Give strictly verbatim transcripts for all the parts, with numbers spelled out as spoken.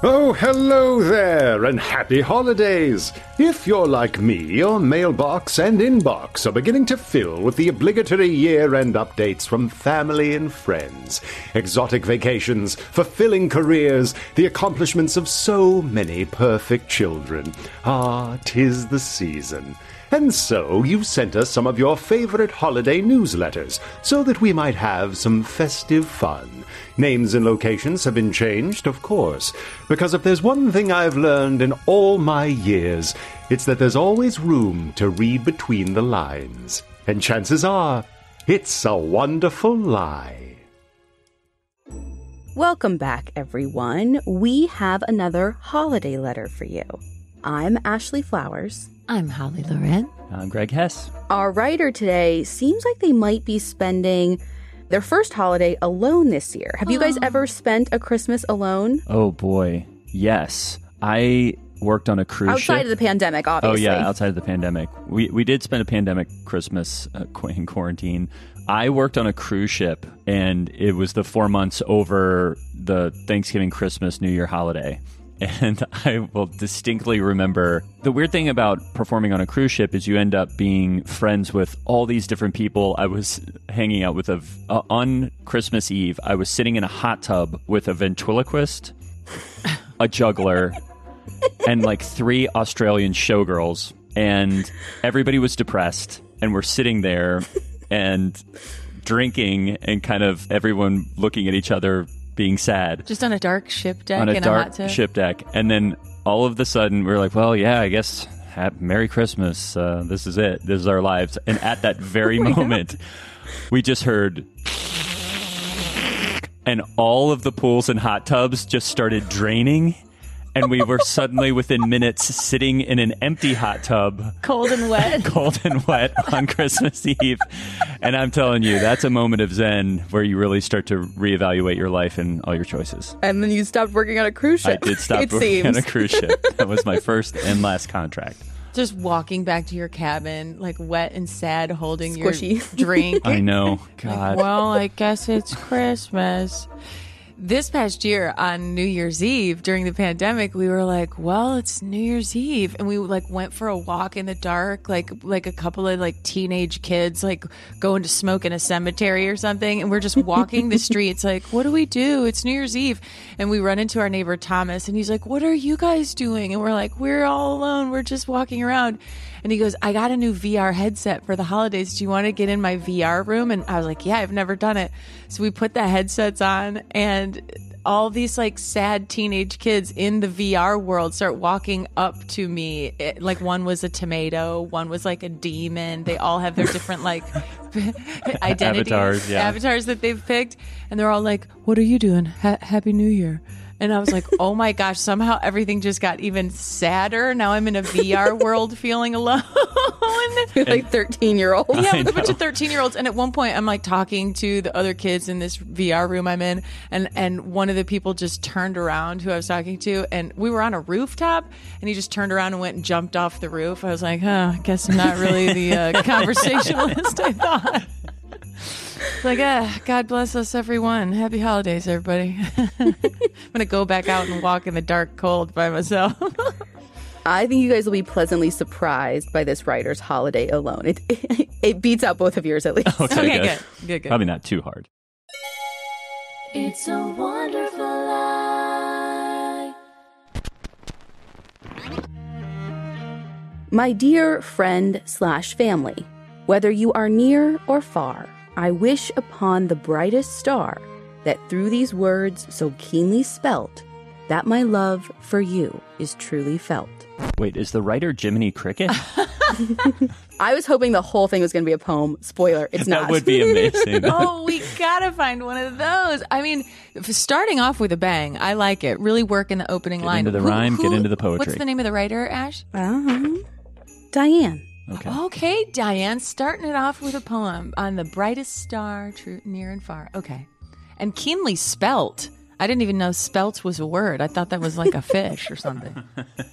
Oh, hello there, and happy holidays! If you're like me, your mailbox and inbox are beginning to fill with the obligatory year-end updates from family and friends. Exotic vacations, fulfilling careers, the accomplishments of so many perfect children. Ah, 'tis the season. And so you've sent us some of your favorite holiday newsletters so that we might have some festive fun. Names and locations have been changed, of course, because if there's one thing I've learned in all my years, it's that there's always room to read between the lines. And chances are, it's a wonderful lie. Welcome back, everyone. We have another holiday letter for you. I'm Ashley Flowers. I'm Holly Loren. I'm Greg Hess. Our writer today seems like they might be spending their first holiday alone this year. Have you guys ever spent a Christmas alone? Oh, boy. Yes. I worked on a cruise outside ship. Outside of the pandemic, obviously. Oh, yeah, outside of the pandemic. We we did spend a pandemic Christmas uh, in quarantine. I worked on a cruise ship, and it was the four months over the Thanksgiving, Christmas, New Year holiday. And I will distinctly remember the weird thing about performing on a cruise ship is you end up being friends with all these different people. I was hanging out with a, uh, on Christmas Eve, I was sitting in a hot tub with a ventriloquist, a juggler, and like three Australian showgirls. And everybody was depressed. And we're sitting there and drinking and kind of everyone looking at each other being sad. Just on a dark ship deck on a in dark a hot tub? ship deck. And then all of a sudden we're like, well, yeah, I guess have Merry Christmas. Uh, this is it. This is our lives. And at that very oh moment, God. we just heard and all of the pools and hot tubs just started draining. And we were suddenly within minutes sitting in an empty hot tub. Cold and wet. Cold and wet on Christmas Eve. And I'm telling you, that's a moment of zen where you really start to reevaluate your life and all your choices. And then you stopped working on a cruise ship. I did stop it working seems. on a cruise ship. That was my first and last contract. Just walking back to your cabin, like wet and sad, holding Squishy. your drink. I know. God. Like, well, I guess it's Christmas. This past year on New Year's Eve during the pandemic, we were like, well, it's New Year's Eve. And we like went for a walk in the dark, like like a couple of like teenage kids, like going to smoke in a cemetery or something. And we're just walking the streets like, what do we do? It's New Year's Eve. And we run into our neighbor, Thomas, and he's like, what are you guys doing? And we're like, we're all alone. We're just walking around. And he goes, I got a new V R headset for the holidays. Do you want to get in my V R room? And I was like, yeah, I've never done it. So we put the headsets on, and all these like sad teenage kids in the V R world start walking up to me. It, like one was a tomato, one was like a demon. They all have their different like identities, avatars, yeah. avatars that they've picked. And they're all like, what are you doing? Ha- Happy New Year. And I was like, oh my gosh, somehow everything just got even sadder. Now I'm in a V R world feeling alone. You're like thirteen-year-olds. Yeah, with a bunch of thirteen-year-olds. And at one point, I'm like talking to the other kids in this V R room I'm in. And, and one of the people just turned around who I was talking to. And we were on a rooftop. And he just turned around and went and jumped off the roof. I was like, oh, I guess I'm not really the uh, conversationalist I thought. Like, ah, God bless us, everyone. Happy holidays, everybody. I'm going to go back out and walk in the dark cold by myself. I think you guys will be pleasantly surprised by this writer's holiday alone. It it, it beats out both of yours, at least. Okay, Okay, good. good. Good, good. Probably not too hard. It's a wonderful life. My dear friend slash family, whether you are near or far, I wish upon the brightest star that through these words so keenly spelt, that my love for you is truly felt. Wait, is the writer Jiminy Cricket? I was hoping the whole thing was going to be a poem. Spoiler, it's not. That would be amazing. Oh, we gotta find one of those. I mean, if starting off with a bang, I like it. Really work in the opening Get line. into the rhyme, get into the poetry. What's the name of the writer, Ash? Uh-huh. Diane. Okay. Okay, Diane, starting it off with a poem on the brightest star, true, near and far. Okay. And keenly spelt. I didn't even know spelt was a word. I thought that was like a fish or something.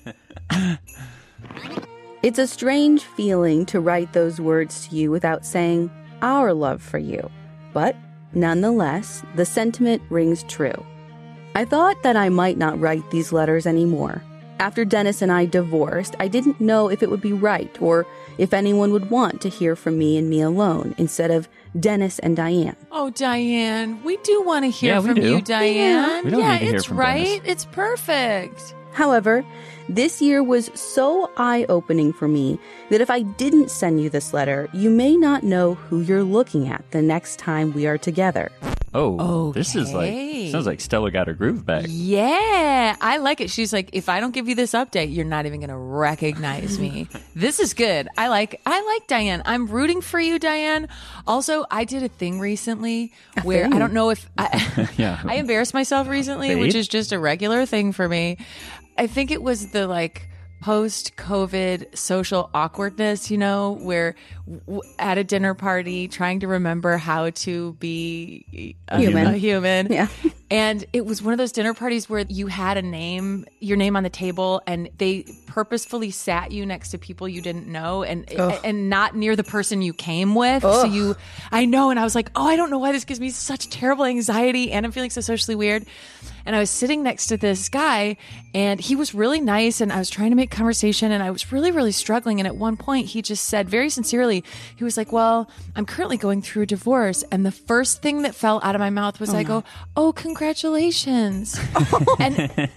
It's a strange feeling to write those words to you without saying our love for you. But nonetheless, the sentiment rings true. I thought that I might not write these letters anymore. After Dennis and I divorced, I didn't know if it would be right or if anyone would want to hear from me and me alone instead of Dennis and Diane. Oh, Diane, we do want to hear Yeah, we from do. you, Diane. We don't yeah, need to hear it's from right. Dennis. It's perfect. However, this year was so eye-opening for me that if I didn't send you this letter, you may not know who you're looking at the next time we are together. Oh, this is like, Okay. sounds like Stella got her groove back. Yeah, I like it. She's like, if I don't give you this update, you're not even going to recognize me. This is good. I like, I like Diane. I'm rooting for you, Diane. Also, I did a thing recently where thing? I don't know if I, Yeah. I embarrassed myself recently, Babe? which is just a regular thing for me. I think it was the like post-COVID social awkwardness, you know, where w- at a dinner party trying to remember how to be a Human. a human. Yeah. And it was one of those dinner parties where you had a name, your name on the table, and they purposefully sat you next to people you didn't know and and not near the person you came with. So you, I know, and I was like, oh, I don't know why this gives me such terrible anxiety, and I'm feeling so socially weird. And I was sitting next to this guy, and he was really nice, and I was trying to make conversation, and I was really, really struggling. And at one point, he just said very sincerely, he was like, well, I'm currently going through a divorce. And the first thing that fell out of my mouth was, I go, oh, congratulations. And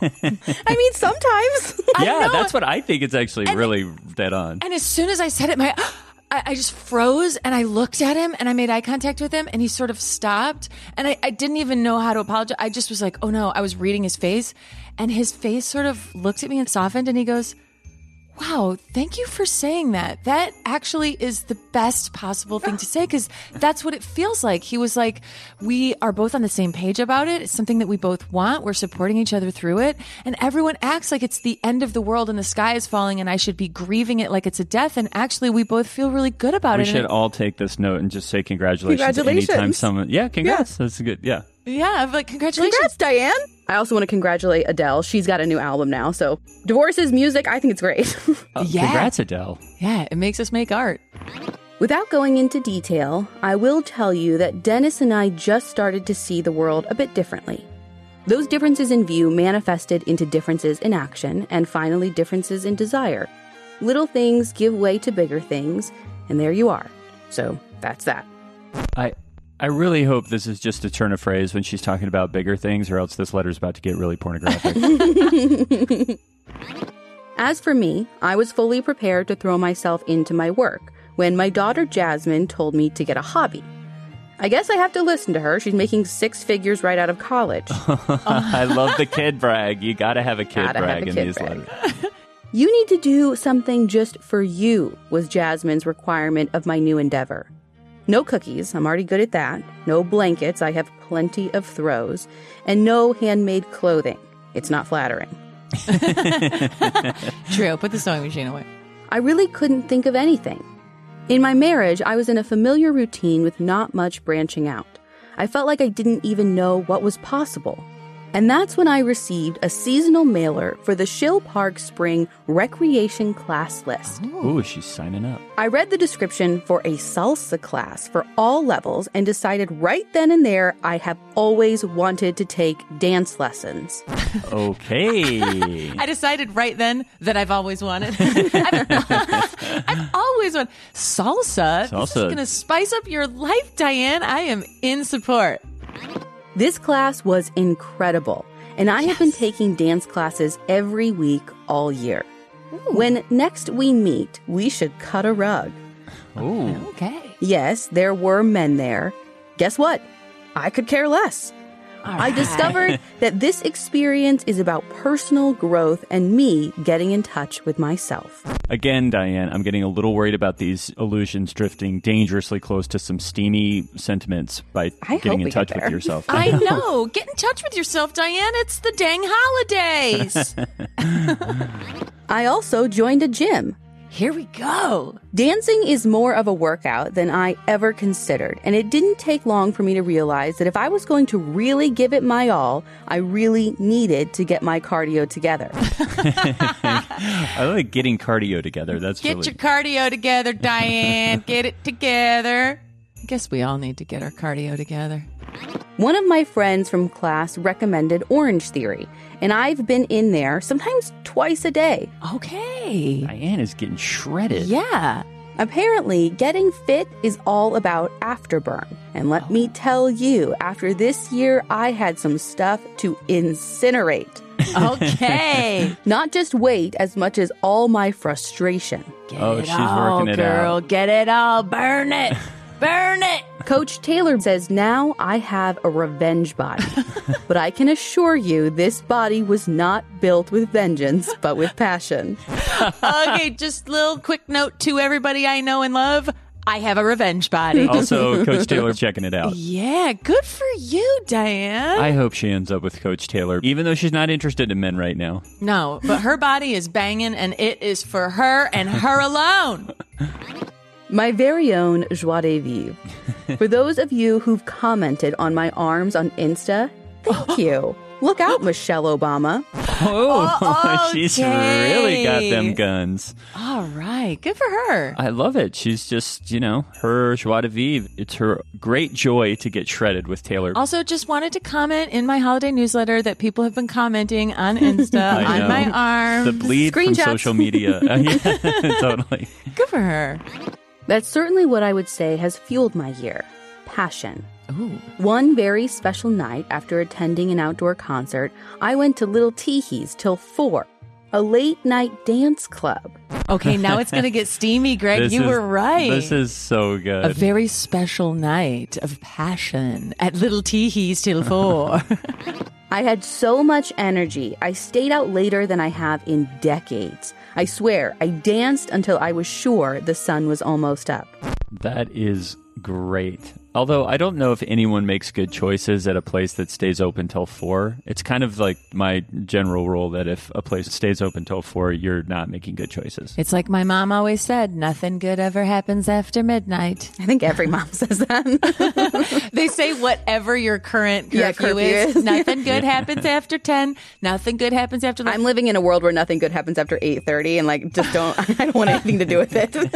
I mean, sometimes. I Yeah, know. that's what I think is actually really dead on. And as soon as I said it, my I, I just froze and I looked at him and I made eye contact with him and he sort of stopped and I, I didn't even know how to apologize. I just was like, oh no, I was reading his face and his face sort of looked at me and softened and he goes, wow, thank you for saying that. That actually is the best possible thing to say because that's what it feels like. He was like, we are both on the same page about it. It's something that we both want. We're supporting each other through it. And everyone acts like it's the end of the world and the sky is falling and I should be grieving it like it's a death. And actually, we both feel really good about We it. should And it- all take this note and just say congratulations, Congratulations. anytime someone. Yeah, congrats. That's good. Yeah. yeah, I'm like, congratulations. Congrats, Diane. I also want to congratulate Adele. She's got a new album now. So divorces, music, I think it's great. Uh, Yeah. Congrats, Adele. Yeah, it makes us make art. Without going into detail, I will tell you that Dennis and I just started to see the world a bit differently. Those differences in view manifested into differences in action and finally differences in desire. Little things give way to bigger things, and there you are. So that's that. I I really hope this is just a turn of phrase when she's talking about bigger things, or else this letter's about to get really pornographic. As for me, I was fully prepared to throw myself into my work when my daughter Jasmine told me to get a hobby. I guess I have to listen to her. She's making six figures right out of college. I love the kid brag. You got to have a kid Gotta have brag a in kid these brag. letters. You need to do something just for you, was Jasmine's requirement of my new endeavor. No cookies, I'm already good at that. No blankets, I have plenty of throws. And no handmade clothing. It's not flattering. True, put the sewing machine away. I really couldn't think of anything. In my marriage, I was in a familiar routine with not much branching out. I felt like I didn't even know what was possible. And that's when I received a seasonal mailer for the Shill Park Spring Recreation Class List. Ooh, she's signing up. I read the description for a salsa class for all levels and decided right then and there I have always wanted to take dance lessons. Okay. I decided right then that I've always wanted. I've, I've always wanted salsa. This is Salsa. going to spice up your life, Diane. I am in support. This class was incredible, and I have been taking dance classes every week all year. When next we meet, we should cut a rug. Ooh. Okay. Yes, there were men there. Guess what? I could care less. I discovered that this experience is about personal growth and me getting in touch with myself. Again, Diane, I'm getting a little worried about these illusions drifting dangerously close to some steamy sentiments by I hope getting in we touch get with there. yourself. I know. Get in touch with yourself, Diane. It's the dang holidays. I also joined a gym. Here we go. Dancing is more of a workout than I ever considered, and it didn't take long for me to realize that if I was going to really give it my all, I really needed to get my cardio together. I like getting cardio together. That's Get really your cardio together, Diane. Get it together. I guess we all need to get our cardio together. One of my friends from class recommended Orange Theory, and I've been in there sometimes twice a day. Okay. Diane is getting shredded. Yeah. Apparently, getting fit is all about afterburn. And let me tell you, after this year, I had some stuff to incinerate. Okay. Not just weight as much as all my frustration. Get Oh, it she's all, working it girl. out. Get it all. Burn it. Burn it. Coach Taylor says now I have a revenge body. But I can assure you this body was not built with vengeance, but with passion. Okay, just little quick note to everybody I know and love. I have a revenge body. Also, Coach Taylor checking it out. Yeah, good for you, Diane. I hope she ends up with Coach Taylor, even though she's not interested in men right now. No, but her body is banging, and it is for her and her alone. My very own joie de vivre. For those of you who've commented on my arms on Insta, thank you. Look out, Michelle Obama. Oh, Oh, she's okay. really got them guns. All right, good for her. I love it. She's just, you know, her joie de vivre. It's her great joy to get shredded with Taylor. Also, just wanted to comment in my holiday newsletter that people have been commenting on Insta I on know. my arm. The bleed from Screenshots. social media. Uh, yeah, totally. Good for her. That's certainly what I would say has fueled my year. Passion. Ooh. One very special night after attending an outdoor concert, I went to Little Teehees till four, a late night dance club. Okay, now it's going to get steamy, Greg. This you is- were right. This is so good. a very special night of passion at Little Teehees till four. I had so much energy, I stayed out later than I have in decades. I swear, I danced until I was sure the sun was almost up. That is great. Although I don't know if anyone makes good choices at a place that stays open till four. It's kind of like my general rule that if a place stays open till four, you're not making good choices. It's like my mom always said, nothing good ever happens after midnight. I think every mom says that. They say whatever your current curfew, Yeah, curfew is, is. nothing good happens after ten, nothing good happens after I'm living in a world where nothing good happens after eight thirty, and like, just don't, I don't want anything to do with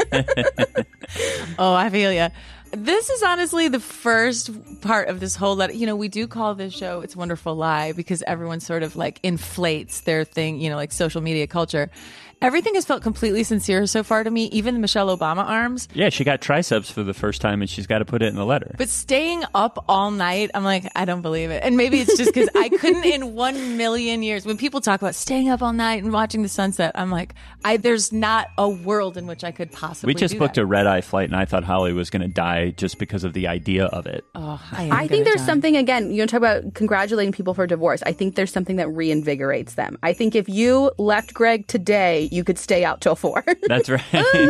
it. Oh, I feel ya. This is honestly the first part of this whole letter. You know, we do call this show It's a Wonderful Lie because everyone sort of like inflates their thing, you know, like social media culture. Everything has felt completely sincere so far to me, even the Michelle Obama arms. Yeah, she got triceps for the first time and she's got to put it in the letter. But staying up all night, I'm like, I don't believe it. And maybe it's just because I couldn't in one million years. When people talk about staying up all night and watching the sunset, I'm like, I there's not a world in which I could possibly We just do booked that. a red-eye flight and I thought Holly was going to die just because of the idea of it. Oh, I, am I gonna think there's die. something, again, you know, talk about congratulating people for divorce. I think there's something that reinvigorates them. I think if you left Greg today, you could stay out till four. That's right.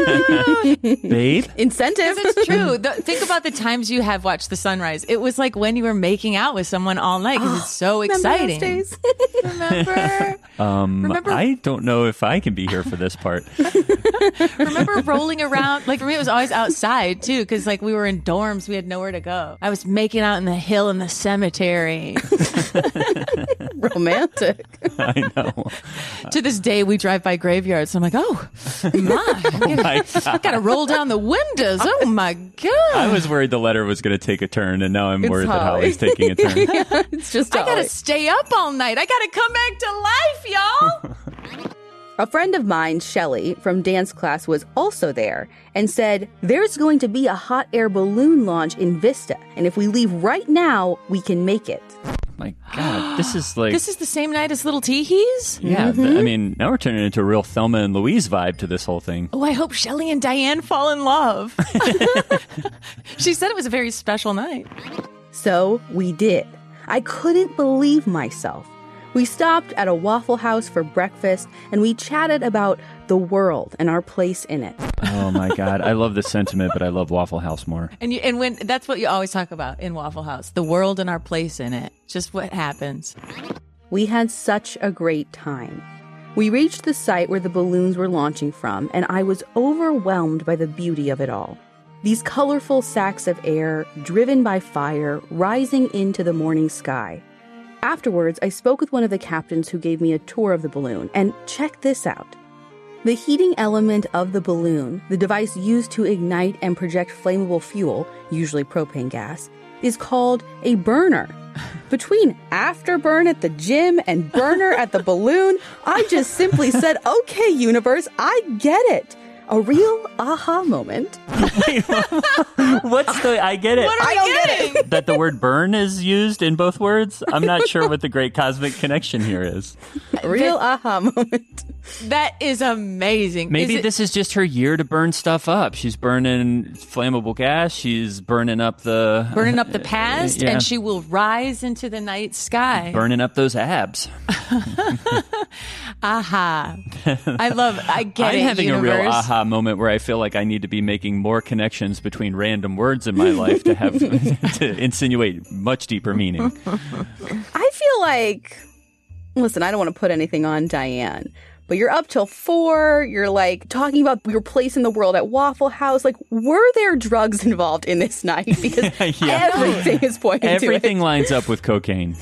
Babe? Incentive. Because it's true. The, think about the times you have watched the sunrise. It was like when you were making out with someone all night because it's so Remember those exciting. days? Remember? Um, Remember- I don't know if I can be here for this part. Remember rolling around? Like for me, it was always outside too, because like we were in dorms, we had nowhere to go. I was making out in the hill in the cemetery. Romantic. I know. To this day, we drive by graveyards. I'm like, oh my, Oh my I gotta roll down the windows. Oh my god! I was worried the letter was going to take a turn, and now I'm It's worried that Holly. Holly's taking a turn. It's just I gotta Holly. stay up all night. I gotta come back to life, y'all. A friend of mine, Shelly, from dance class was also there and said, there's going to be a hot air balloon launch in Vista, and if we leave right now, we can make it. My God, this is like... This is the same night as Little Teehees? yeah, th- I mean, now we're turning into a real Thelma and Louise vibe to this whole thing. Oh, I hope Shelley and Diane fall in love. She said it was a very special night. So we did. I couldn't believe myself. We stopped at a Waffle House for breakfast, and we chatted about the world and our place in it. Oh my God, I love this sentiment, but I love Waffle House more. And you, and when that's what you always talk about in Waffle House, the world and our place in it. Just what happens. We had such a great time. We reached the site where the balloons were launching from, and I was overwhelmed by the beauty of it all. These colorful sacks of air, driven by fire, rising into the morning sky. Afterwards, I spoke with one of the captains who gave me a tour of the balloon, and check this out. The heating element of the balloon, the device used to ignite and project flammable fuel, usually propane gas, is called a burner. Between afterburn at the gym and burner at the balloon, I just simply said, okay, universe, I get it. A real aha moment. What's the, I get it. What are I we don't getting? get it. That the word burn is used in both words? I'm not sure what the great cosmic connection here is. A real aha moment. That is amazing. Maybe Is it- this is just her year to burn stuff up. She's burning flammable gas. She's burning up the... burning up the past, yeah. and she will rise into the night sky. burning up those abs. Aha. I love, I get I'm it, having universe. a real aha moment where I feel like I need to be making more connections between random words in my life to have to insinuate much deeper meaning. I feel like, listen, I don't want to put anything on Diane, but you're up till four. You're like talking about your place in the world at Waffle House. Like, were there drugs involved in this night? Because Yeah. everything is pointing Everything to it. lines up with cocaine.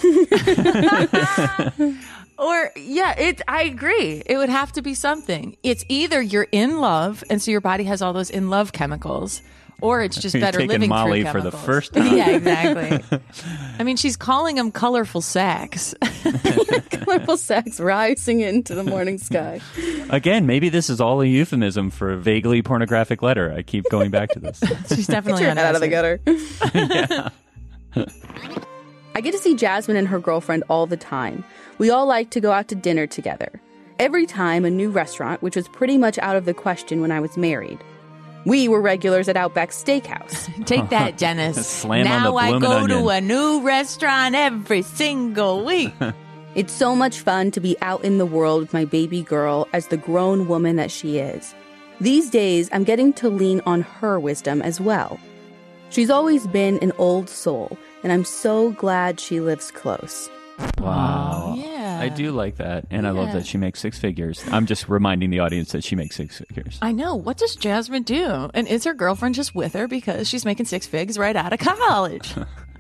Or, yeah, it. I agree. It would have to be something. It's either you're in love, and so your body has all those in love chemicals, or it's just You're better taking living Molly through for the chemicals. first time. Yeah, exactly. I mean, she's calling them colorful sacks. Colorful sex rising into the morning sky. Again, maybe this is all a euphemism for a vaguely pornographic letter. I keep going back to this. She's definitely Get your on head out of the acid. gutter. I get to see Jasmine and her girlfriend all the time. We all like to go out to dinner together. Every time a new restaurant, which was pretty much out of the question when I was married. We were regulars at Outback Steakhouse. Take that, Dennis. Slam on now the I bloomin' go onion. to a new restaurant every single week. It's so much fun to be out in the world with my baby girl as the grown woman that she is. These days, I'm getting to lean on her wisdom as well. She's always been an old soul, and I'm so glad she lives close. Wow. yeah. I do like that. And I love Yeah. that she makes six figures. I'm just reminding the audience that she makes six figures. I know. What does Jasmine do? And is her girlfriend just with her because she's making six figs right out of college?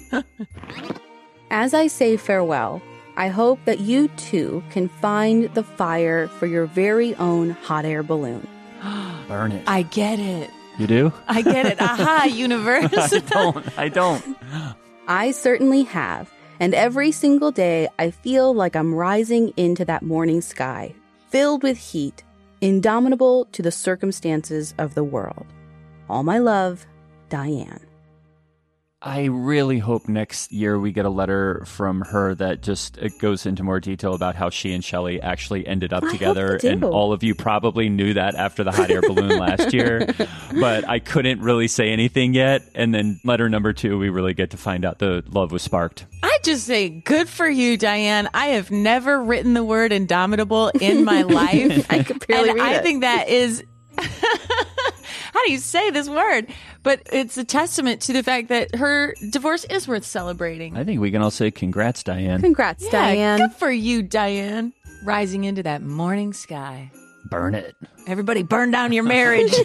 As I say farewell, I hope that you too can find the fire for your very own hot air balloon. Burn it. I get it. You do? I get it. Aha, universe. I don't. I don't. I certainly have, and every single day I feel like I'm rising into that morning sky, filled with heat, indomitable to the circumstances of the world. All my love, Diane. I really hope next year we get a letter from her that just it goes into more detail about how she and Shelley actually ended up I hope together. they do. And all of you probably knew that after the hot air balloon last year. But I couldn't really say anything yet. And then letter number two, we really get to find out the love was sparked. I just say, good for you, Diane. I have never written the word indomitable in my life. I could barely and read I it. think that is, how do you say this word? But it's a testament to the fact that her divorce is worth celebrating. I think we can all say congrats, Diane. Congrats, Yeah, Diane. good for you, Diane. Rising into that morning sky. Burn it. Everybody burn down your marriage.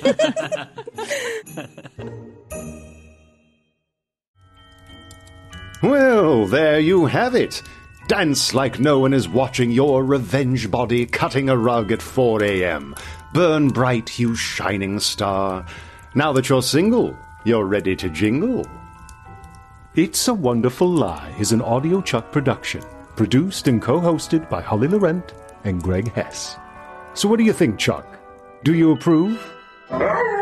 Well, there you have it. Dance like no one is watching your revenge body cutting a rug at four a.m. Burn bright, you shining star. Now that you're single, you're ready to jingle. It's a Wonderful Lie is an Audio Chuck production, produced and co-hosted by Holly Laurent and Greg Hess. So what do you think, Chuck? Do you approve?